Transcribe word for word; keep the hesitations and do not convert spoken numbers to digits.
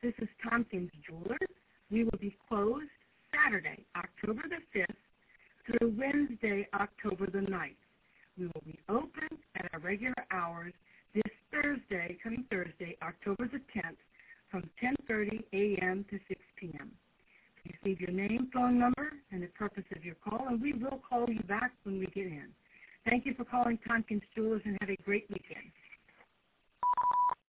This is Tompkins Jewelers. We will be closed Saturday, October the fifth, through Wednesday, October the ninth. We will be open at our regular hours this Thursday, coming Thursday, October the tenth, from ten thirty a.m. to six p.m. Please leave your name, phone number, and the purpose of your call, and we will call you back when we get in. Thank you for calling Tompkins Jewelers, and have a great weekend.